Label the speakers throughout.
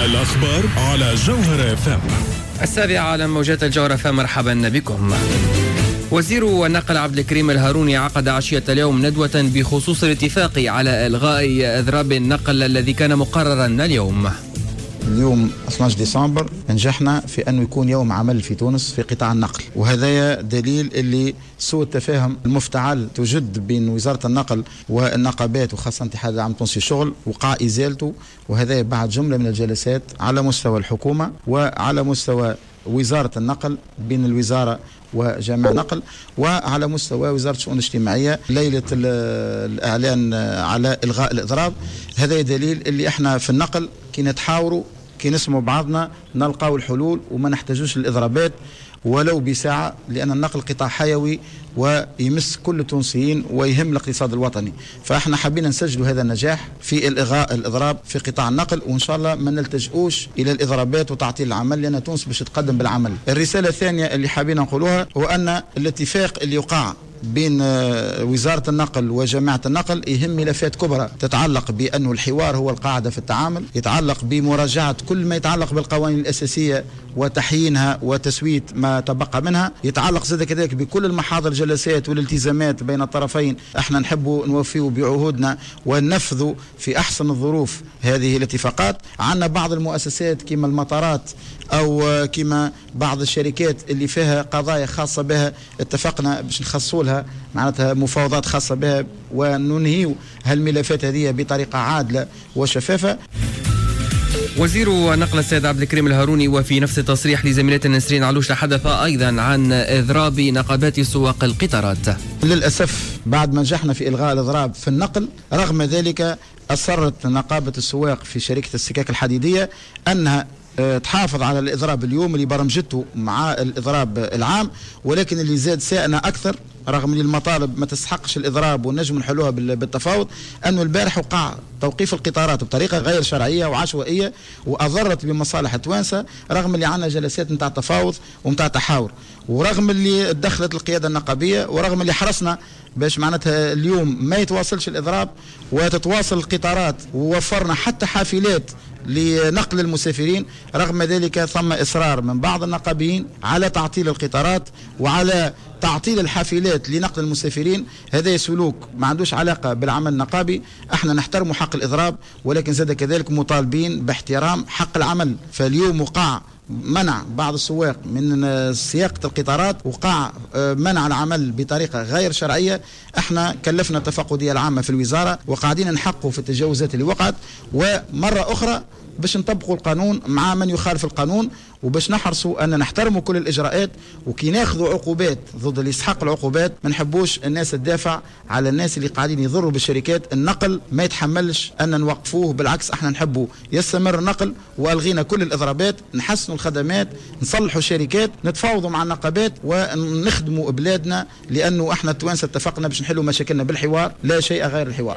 Speaker 1: الأخبار على جوهر FM.
Speaker 2: 7 على موجات الجوهر FM. مرحبا بكم. وزير النقل عبد الكريم الهاروني عقد عشية اليوم ندوة بخصوص الاتفاق على إلغاء إضراب النقل الذي كان مقررا اليوم.
Speaker 3: اليوم 12 ديسمبر نجحنا في أنه يكون يوم عمل في تونس في قطاع النقل، وهذا دليل اللي سوء التفاهم المفتعل توجد بين وزارة النقل والنقابات وخاصة اتحاد العام التونسي للشغل وقع إزالته، وهذا بعد جملة من الجلسات على مستوى الحكومة وعلى مستوى وزارة النقل بين الوزارة وجامعة النقل وعلى مستوى وزارة الشؤون الاجتماعية ليلة الإعلان على إلغاء الإضراب. هذا دليل اللي احنا في النقل كي نتحاوروا كي نسموا بعضنا نلقاو الحلول وما نحتاجوش الإضرابات ولو بساعة، لأن النقل قطاع حيوي ويمس كل التونسيين ويهم الاقتصاد الوطني. فاحنا حابين نسجلوا هذا النجاح في الإلغاء الإضراب في قطاع النقل، وإن شاء الله ما نلتجئوش إلى الإضرابات وتعطيل العمل، لأن تونس باش تقدم بالعمل. الرسالة الثانية اللي حابين نقولوها هو أن الاتفاق اللي يقع بين وزارة النقل وجماعة النقل يهم ملفات كبرى تتعلق بأنه الحوار هو القاعدة في التعامل، يتعلق بمراجعة كل ما يتعلق بالقوانين الأساسية وتحيينها وتسوية ما تبقى منها، يتعلق زاد كذلك بكل المحاضر الجلسات والالتزامات بين الطرفين. احنا نحبوا نوفيوا بعهودنا وننفذوا في أحسن الظروف هذه الاتفاقات. عندنا بعض المؤسسات كما المطارات أو كما بعض الشركات اللي فيها قضايا خاصة بها اتفقنا باش نخصوا لها معناتها مفاوضات خاصة بها وننهيوا هالملفات هذه بطريقة عادلة وشفافة.
Speaker 2: وزير النقل السيد عبد الكريم الهاروني وفي نفس التصريح لزميلتنا نسرين علوش تحدث أيضا عن إضراب نقابات سواق القطارات.
Speaker 3: للأسف بعد ما نجحنا في إلغاء الإضراب في النقل، رغم ذلك أصرت نقابة السواق في شركة السكك الحديدية أنها تحافظ على الإضراب اليوم اللي برمجته مع الإضراب العام، ولكن اللي زاد سائنا أكثر رغم ان المطالب ما تستحقش الإضراب ونجم نحلوها بالتفاوض، أنه البارح وقع توقيف القطارات بطريقة غير شرعية وعشوائية وأضرت بمصالح التوانسة، رغم اللي عندنا جلسات نتاع تفاوض ونتاع تحاور، ورغم اللي دخلت القيادة النقابية، ورغم اللي حرصنا باش معناتها اليوم ما يتواصلش الإضراب وتتواصل القطارات، ووفرنا حتى حافلات لنقل المسافرين. رغم ذلك ثم إصرار من بعض النقابيين على تعطيل القطارات وعلى تعطيل الحافلات لنقل المسافرين. هذا سلوك ما عندوش علاقة بالعمل النقابي. احنا نحترم حق الإضراب، ولكن زاد كذلك مطالبين باحترام حق العمل. فاليوم وقع منع بعض السواق من سياقة القطارات، وقع منع العمل بطريقة غير شرعية. احنا كلفنا التفقدية العامة في الوزارة وقاعدين نحققوا في التجاوزات اللي وقعت، ومرة أخرى باش نطبقوا القانون مع من يخالف القانون، وباش نحرصوا أن نحترموا كل الإجراءات، وكي ناخذوا عقوبات ضد اللي يستحق العقوبات ما نحبوش الناس تدافع على الناس اللي قاعدين يضروا بالشركات. النقل ما يتحملش أن نوقفوه، بالعكس احنا نحبوا يستمر النقل، وألغينا كل الإضرابات، نحسنوا الخدمات، نصلحوا الشركات، نتفاوضوا مع النقابات ونخدموا بلادنا، لأنه احنا التوانسة اتفقنا باش نحلوا مشاكلنا بالحوار، لا شيء غير الحوار.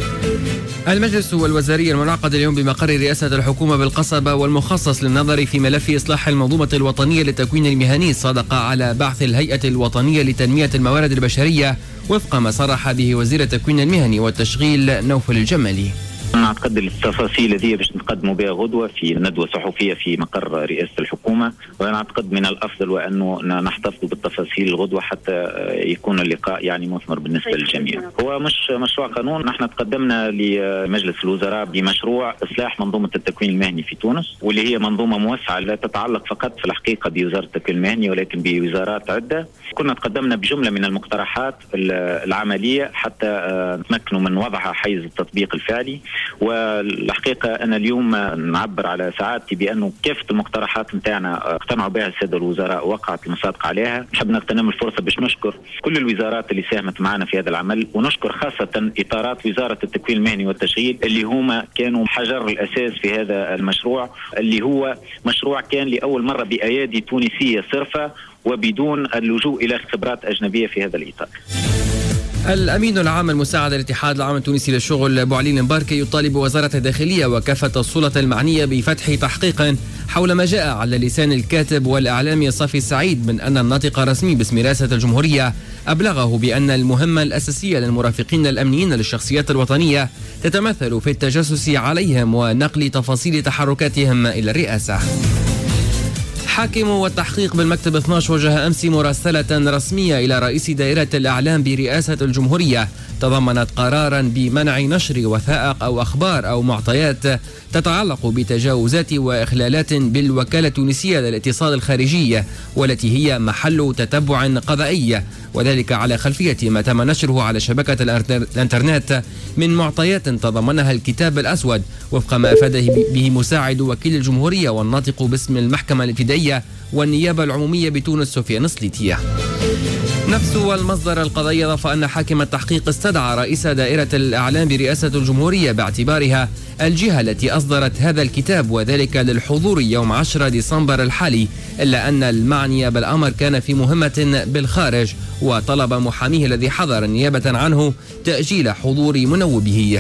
Speaker 2: المجلس الوزاري المنعقد اليوم بمقر رئاسة الحكومة بالقصبة والمخصص للنظر في ملف إصلاح المنظومة الوطنية للتكوين المهني صادق على بعث الهيئة الوطنية لتنمية الموارد البشرية وفق ما صرح به وزير التكوين المهني والتشغيل نوفل الجمالي.
Speaker 4: نعتقد التفاصيل هذه باش نقدموا بها غدوة في ندوة صحفية في مقر رئاسة الحكومة، ونعتقد من الأفضل وأنه نحتفظ بالتفاصيل الغدوة حتى يكون اللقاء يعني مثمر بالنسبة للجميع. هو مش مشروع قانون، نحن تقدمنا لمجلس الوزراء بمشروع إصلاح منظومة التكوين المهني في تونس، واللي هي منظومة موسعة لا تتعلق فقط في الحقيقة بوزارة التكوين المهني ولكن بوزارات عدة. كنا تقدمنا بجملة من المقترحات العملية حتى نتمكنوا من وضعها حيز التطبيق الفعلي. والحقيقة أنا اليوم نعبر على سعادتي بأنه كافة المقترحات متاعنا اقتنعوا بها السادة الوزراء ووقعت المصادقة عليها. نحب نغتنم الفرصة باش نشكر كل الوزارات اللي ساهمت معنا في هذا العمل، ونشكر خاصة إطارات وزارة التكوين المهني والتشغيل اللي هما كانوا حجر الأساس في هذا المشروع، اللي هو مشروع كان لأول مرة بأيادي تونسية صرفة وبدون اللجوء إلى خبرات أجنبية في هذا الإطار.
Speaker 2: الأمين العام المساعد للاتحاد العام التونسي للشغل أبو علي المباركي يطالب وزارة الداخلية وكافة السلطة المعنية بفتح تحقيق حول ما جاء على لسان الكاتب والإعلامي صافي السعيد من أن الناطق الرسمي باسم رئاسة الجمهورية أبلغه بأن المهمة الأساسية للمرافقين الأمنيين للشخصيات الوطنية تتمثل في التجسس عليهم ونقل تفاصيل تحركاتهم إلى الرئاسة. حاكم والتحقيق بالمكتب 12 وجه أمس مراسلة رسمية إلى رئيس دائرة الإعلام برئاسة الجمهورية تضمنت قرارا بمنع نشر وثائق أو أخبار أو معطيات تتعلق بتجاوزات وإخلالات بالوكالة التونسية للاتصال الخارجي والتي هي محل تتبع قضائي، وذلك على خلفية ما تم نشره على شبكة الانترنت من معطيات تضمنها الكتاب الأسود وفق ما أفاد به مساعد وكيل الجمهورية والناطق باسم المحكمة الابتدائية والنيابة العمومية بتونس سفيان سليتية. نفس المصدر القضائي أضاف أن حاكم التحقيق استدعى رئيس دائرة الإعلام برئاسة الجمهورية باعتبارها الجهة التي أصدرت هذا الكتاب وذلك للحضور يوم 10 ديسمبر الحالي، إلا أن المعني بالأمر كان في مهمة بالخارج، وطلب محاميه الذي حضر نيابة عنه تأجيل حضور منوبه.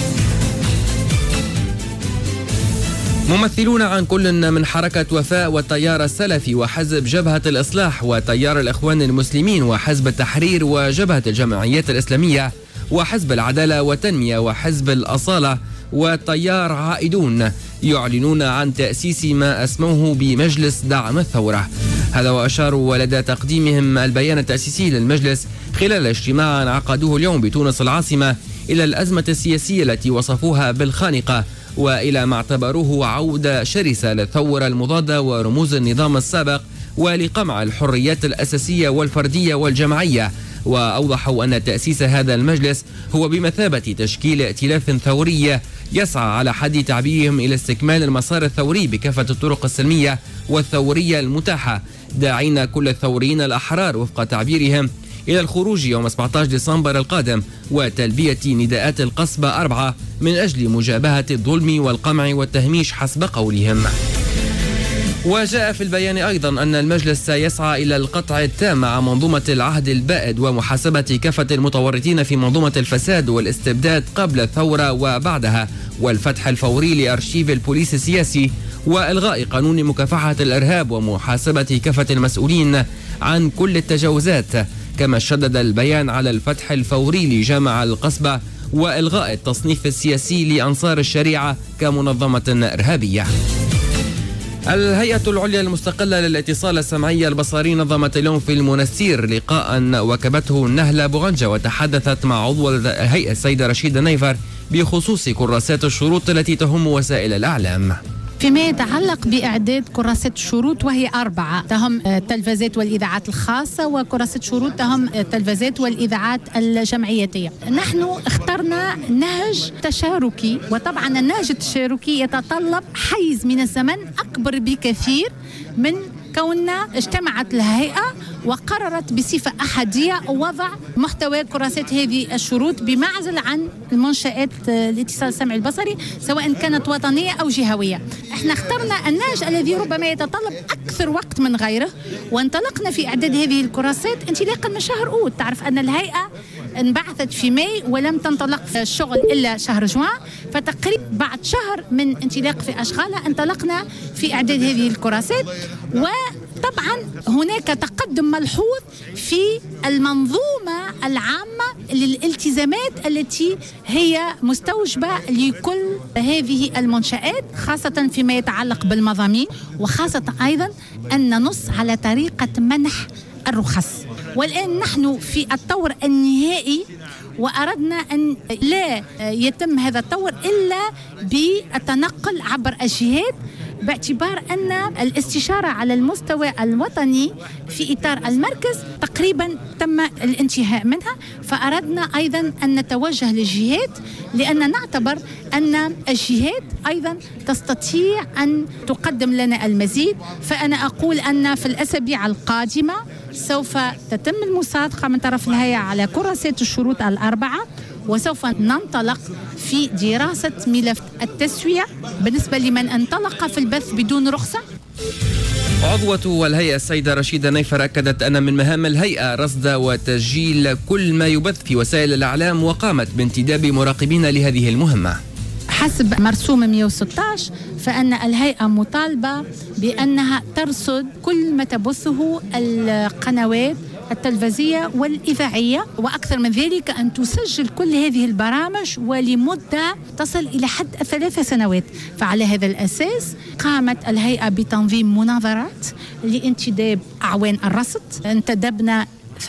Speaker 2: ممثلون عن كل من حركة وفاء والتيار السلفي وحزب جبهة الإصلاح وتيار الإخوان المسلمين وحزب التحرير وجبهة الجمعيات الإسلامية وحزب العدالة والتنمية وحزب الأصالة وتيار عائدون يعلنون عن تأسيس ما أسموه بمجلس دعم الثورة. هذا وأشاروا لدى تقديمهم البيان التأسيسي للمجلس خلال اجتماع عقدوه اليوم بتونس العاصمة إلى الأزمة السياسية التي وصفوها بالخانقة وإلى ما اعتبروه عودة شرسة للثورة المضادة ورموز النظام السابق ولقمع الحريات الأساسية والفردية والجماعية، وأوضحوا أن تأسيس هذا المجلس هو بمثابة تشكيل ائتلاف ثوري يسعى على حد تعبيرهم إلى استكمال المسار الثوري بكافة الطرق السلمية والثورية المتاحة، داعين كل الثوريين الأحرار وفق تعبيرهم إلى الخروج يوم 17 ديسمبر القادم وتلبية نداءات القصبة 4 من أجل مجابهة الظلم والقمع والتهميش حسب قولهم. وجاء في البيان أيضا أن المجلس سيسعى إلى القطع التام مع منظومة العهد البائد ومحاسبة كافة المتورطين في منظومة الفساد والاستبداد قبل الثورة وبعدها، والفتح الفوري لأرشيف البوليس السياسي وإلغاء قانون مكافحة الإرهاب ومحاسبة كافة المسؤولين عن كل التجاوزات. كما شدد البيان على الفتح الفوري لجامع القصبة وإلغاء التصنيف السياسي لأنصار الشريعة كمنظمة إرهابية. الهيئة العليا المستقلة للاتصال السمعي البصري نظمت اليوم في المنستير لقاء وكبته نهلة بوغنجة وتحدثت مع عضو الهيئة السيدة رشيدة نيفر بخصوص كراسات الشروط التي تهم وسائل الإعلام.
Speaker 5: فيما يتعلق بإعداد كراسات الشروط وهي 4 تهم التلفزات والإذاعات الخاصة وكراسات شروط تهم التلفزات والإذاعات الجمعياتية. نحن اخترنا نهج تشاركي، وطبعا النهج التشاركي يتطلب حيز من الزمن أكبر بكثير من كوننا اجتمعت الهيئة وقررت بصفة أحادية وضع محتوى كراسات هذه الشروط بمعزل عن المنشآت الاتصال السمعي البصري سواء كانت وطنية أو جهوية. احنا اخترنا النهج الذي ربما يتطلب أكثر وقت من غيره، وانطلقنا في إعداد هذه الكراسات انطلاقا من شهر أوت. تعرف أن الهيئة انبعثت في ماي ولم تنطلق في الشغل إلا شهر جوان، فتقريبا بعد شهر من انطلاق في أشغالها انطلقنا في إعداد هذه الكراسات. وطبعا هناك تقدم ملحوظ في المنظومة العامة للالتزامات التي هي مستوجبة لكل هذه المنشآت، خاصة فيما يتعلق بالمضامين، وخاصة أيضا أن نص على طريقة منح الرخص. والآن نحن في الطور النهائي، وأردنا أن لا يتم هذا الطور إلا بالتنقل عبر الجهات، باعتبار أن الاستشارة على المستوى الوطني في إطار المركز تقريبا تم الانتهاء منها، فأردنا أيضا أن نتوجه للجهات لأن نعتبر أن الجهات أيضا تستطيع أن تقدم لنا المزيد. فأنا أقول أن في الأسابيع القادمة سوف تتم المصادقة من طرف الهيئة على كراسات الشروط 4، وسوف ننطلق في دراسة ملف التسوية بالنسبة لمن انطلق في البث بدون رخصة.
Speaker 2: عضوة الهيئة السيدة رشيدة نيفر أكدت أن من مهام الهيئة رصد وتسجيل كل ما يبث في وسائل الإعلام، وقامت بانتداب مراقبين لهذه المهمة.
Speaker 5: حسب مرسوم 116 فأن الهيئة مطالبة بأنها ترصد كل ما تبثه القنوات التلفزية والإذاعية، وأكثر من ذلك أن تسجل كل هذه البرامج ولمدة تصل إلى حد 3 سنوات. فعلى هذا الأساس قامت الهيئة بتنظيم مناظرات لانتداب أعوان الرصد. انتدبنا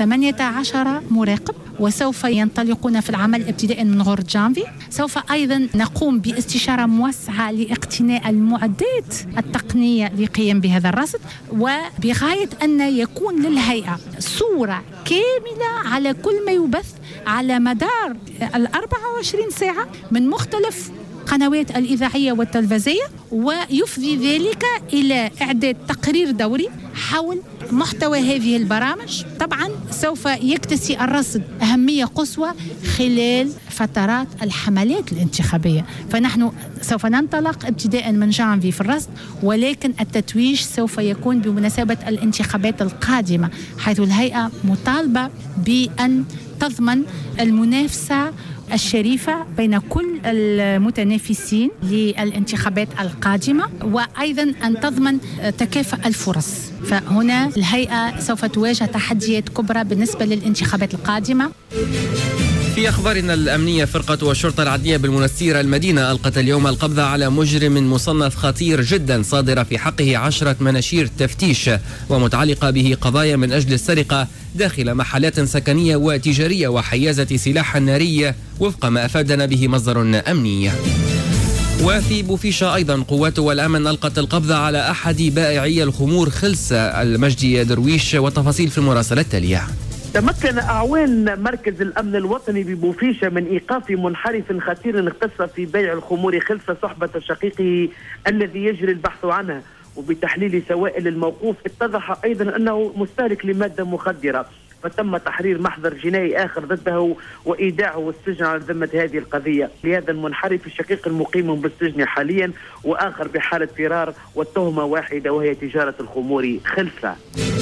Speaker 5: 18 مراقب وسوف ينطلقون في العمل ابتداء من غور جانفي. سوف أيضا نقوم باستشارة موسعة لاقتناء المعدات التقنية للقيام بهذا الرصد، وبغاية أن يكون للهيئة صورة كاملة على كل ما يبث على مدار 24 ساعة من مختلف قنوات الإذاعية والتلفزية، ويفضي ذلك إلى إعداد تقرير دوري حول محتوى هذه البرامج. طبعا سوف يكتسي الرصد أهمية قصوى خلال فترات الحملات الانتخابية، فنحن سوف ننطلق ابتداء من جانفي في الرصد، ولكن التتويج سوف يكون بمناسبة الانتخابات القادمة، حيث الهيئة مطالبة بأن تضمن المنافسة الشريفة بين كل المتنافسين للانتخابات القادمة، وأيضا أن تضمن تكافؤ الفرص. فهنا الهيئة سوف تواجه تحديات كبرى بالنسبة للانتخابات القادمة.
Speaker 2: في أخبارنا الأمنية، فرقة الشرطة العدلية بالمنستير المدينة ألقت اليوم القبض على مجرم مصنف خطير جدا صادر في حقه 10 مناشير تفتيش ومتعلقة به قضايا من أجل السرقة داخل محلات سكنية وتجارية وحيازة سلاح ناري وفق ما أفادنا به مصدر أمني. وفي بوفيشة أيضا قوات الأمن ألقت القبض على أحد بائعي الخمور خلص المجدي درويش، وتفاصيل في المراسلة التالية.
Speaker 6: تمكن أعوان مركز الأمن الوطني ببوفيشة من إيقاف منحرف خطير اختص في بيع الخمور خلف صحبة شقيقه الذي يجري البحث عنه، وبتحليل سوائل الموقوف اتضح أيضا أنه مستهلك لمادة مخدرة، فتم تحرير محضر جنائي آخر ضده وإيداعه السجن على ذمة هذه القضية. لهذا المنحرف الشقيق المقيم بالسجن حاليا، وآخر بحالة فرار، والتهمة واحدة وهي تجارة الخمور خلفة.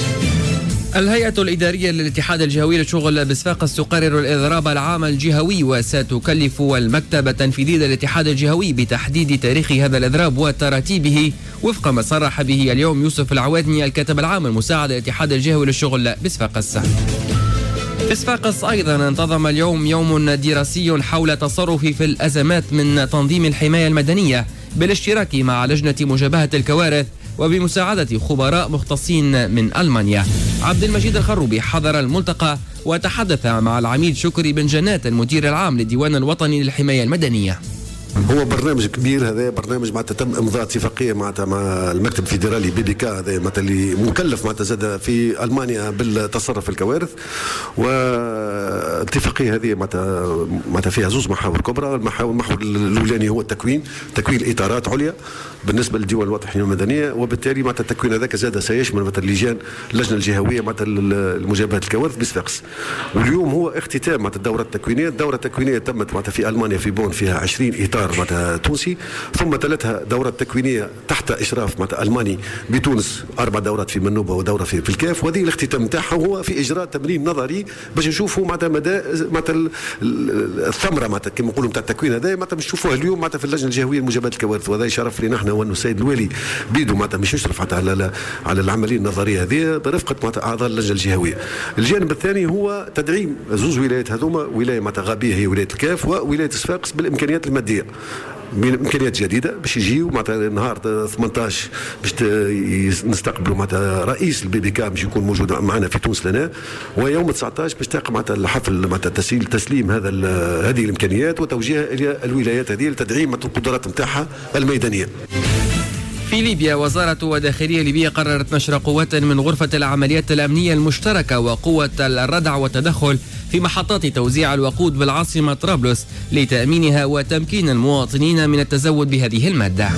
Speaker 2: الهيئة الإدارية للاتحاد الجهوي للشغل بصفاقس تقرر الإضراب العام الجهوي، وستكلف المكتب التنفيذي للاتحاد الجهوي بتحديد تاريخ هذا الإضراب وتراتيبه وفق ما صرح به اليوم يوسف العوادني الكاتب العام المساعد للاتحاد الجهوي للشغل بصفاقس. في صفاقس أيضا انتظم اليوم يوم دراسي حول تصرف في الأزمات من تنظيم الحماية المدنية بالاشتراك مع لجنة مجابهة الكوارث وبمساعدة خبراء مختصين من ألمانيا. عبد المجيد الخروبي حضر الملتقى وتحدث مع العميد شكري بن جنات المدير العام للديوان الوطني للحماية المدنية.
Speaker 7: هو برنامج كبير، هذا برنامج معناتها تم امضاء اتفاقيه معناتها مع المكتب الفيدرالي BBK، هذا معناتها اللي مكلف معناتها زاد في المانيا بالتصرف في الكوارث، والاتفاقيه هذه معناتها فيها زوج محاور كبرى. المحور الاولاني هو تكوين اطارات عليا بالنسبه للديوان الوطني للحمايه المدنيه، وبالتالي معناتها التكوين هذاك زاد سيشمل معناتها اللجنه الجهويه معناتها لمجابهه الكوارث بصفاقس. واليوم هو اختتام معناتها الدوره التكوينيه تمت معناتها في المانيا في بون، فيها 20 اطار معناتها تونسي، ثم تلتها دورات تكوينيه تحت اشراف معناتها الماني بتونس، 4 دورات في منوبه ودوره في الكاف، وهذه الاختتام نتاعها هو في اجراء تمرين نظري باش نشوفوا معناتها مدى معناتها الثمره معناتها كما نقولوا نتاع التكوين هذا معناتها باش نشوفوها اليوم معناتها في اللجنه الجهويه لمجابهه الكوارث. وهذا شرف لنا احنا وانه السيد الوالي بيدو معناتها مش يشرف على العمليه النظريه هذه برفقه معناتها اعضاء اللجنه الجهويه. الجانب الثاني هو تدعيم زوج ولايات هذوما، ولايه معناتها غابيه هي ولايه الكاف، وولايه صفاقس بالامكانيات الماديه، بامكانيات جديده باش يجيو معناتها نهار 18 باش نستقبلوا معناتها رئيس BBK باش يكون موجود معنا في تونس لنا، ويوم 19 باش تقع معناتها الحفل معناتها تسليم هذه الامكانيات وتوجيهها الى الولايات هذه لتدعيم القدرات نتاعها الميدانيه.
Speaker 2: في ليبيا، وزارة الداخلية الليبية قررت نشر قوات من غرفة العمليات الأمنية المشتركة وقوة الردع والتدخل في محطات توزيع الوقود بالعاصمة طرابلس لتأمينها وتمكين المواطنين من التزود بهذه المادة.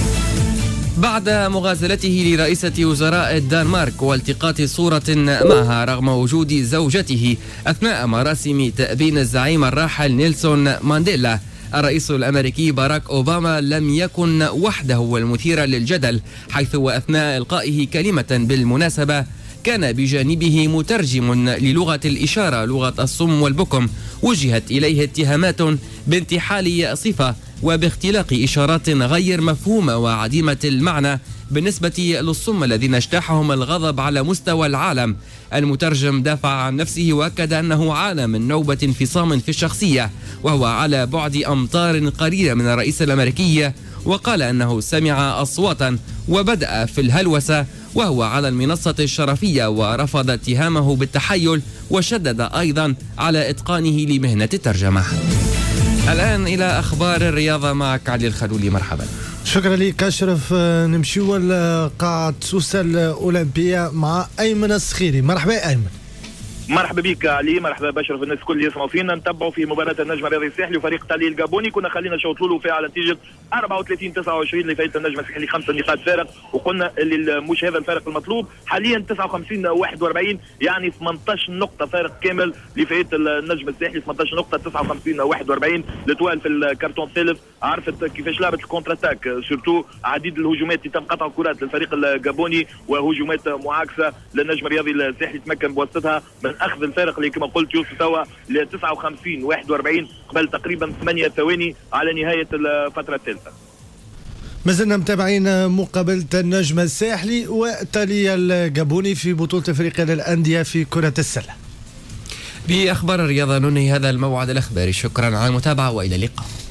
Speaker 2: بعد مغازلته لرئيسة وزراء الدنمارك والتقاط صورة معها رغم وجود زوجته أثناء مراسم تأبين الزعيم الراحل نيلسون مانديلا، الرئيس الأمريكي باراك أوباما لم يكن وحده والمثير للجدل، حيث وأثناء إلقائه كلمة بالمناسبة كان بجانبه مترجم للغة الإشارة لغة الصم والبكم، وجهت إليه اتهامات بانتحال صفة وباختلاق إشارات غير مفهومة وعديمة المعنى بالنسبة للصم الذين اجتاحهم الغضب على مستوى العالم. المترجم دافع عن نفسه وأكد أنه عانى من نوبة انفصام في الشخصية وهو على بعد أمتار قليلة من الرئيس الأمريكي، وقال أنه سمع أصواتا وبدأ في الهلوسة وهو على المنصة الشرفية، ورفض اتهامه بالتحيل وشدد أيضا على إتقانه لمهنة الترجمة. الآن إلى أخبار الرياضة معك علي الخلولي. مرحبا.
Speaker 8: شكرا لك أشرف. نمشيو لقاعة سوسة الأولمبية مع أيمن الصخيري. مرحبا أيمن.
Speaker 9: مرحبا بك علي، مرحبا بشرف الناس الكل اللي يسمعوا فينا. نتبعوا في مباراة النجم الرياضي الساحلي وفريق تالي الجابوني. كنا خلينا شوط له فيها على نتيجة 34-29 اللي فايت النجم الساحلي 5 نقاط فارق، وقلنا اللي مش هذا الفارق المطلوب. حاليا 59-41 يعني 18 نقطة فارق كامل اللي فايت النجم الساحلي، 18 نقطة 59-41. لتوال في الكرتون الثالث عرفت كيفاش لعبت الكونتر اتاك، سورتو عديد الهجومات اللي تم قطع كرات للفريق الجابوني وهجومات معاكسة للنجم الرياضي الساحلي تمكن بواسطتها من اخذ الفارق اللي كما قلت يوصل توا ل 59-41 قبل تقريبا 8 ثواني على نهايه الفتره الثالثه.
Speaker 8: مازلنا متابعين مقابله النجم الساحلي وتالي الجابوني في بطوله افريقيا للانديه في كره السله.
Speaker 2: بأخبار الرياضة ننهي هذا الموعد الأخباري. شكرا على المتابعة وإلى اللقاء.